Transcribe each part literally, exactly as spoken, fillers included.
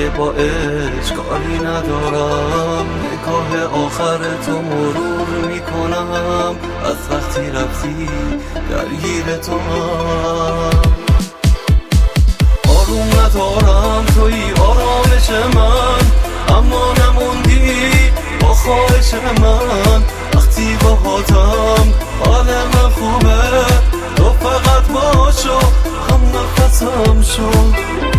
دیگه با عشق کاری ندارم، نگاه آخر تو مرور میکنم، از وقتی رفتی درگیر تو هم. آروم ندارم توی آرامش من، اما نموندی با خواهش من. وقتی باهاتم حال من خوبه، تو فقط باشو هم نفسم شو.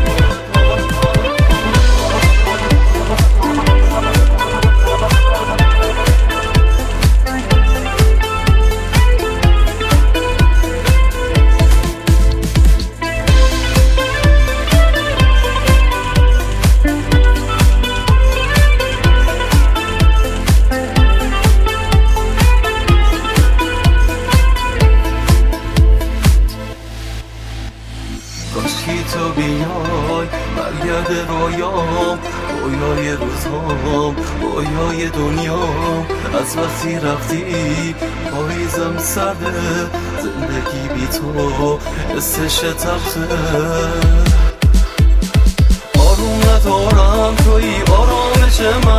کاشکی تو بیای برگرد رویام، رویای روزهام، رویای دنیام. از وقتی رفتی پاییزم سرده، زندگی بی تو حسش تلخه. آروم ندارم توی آرامش من،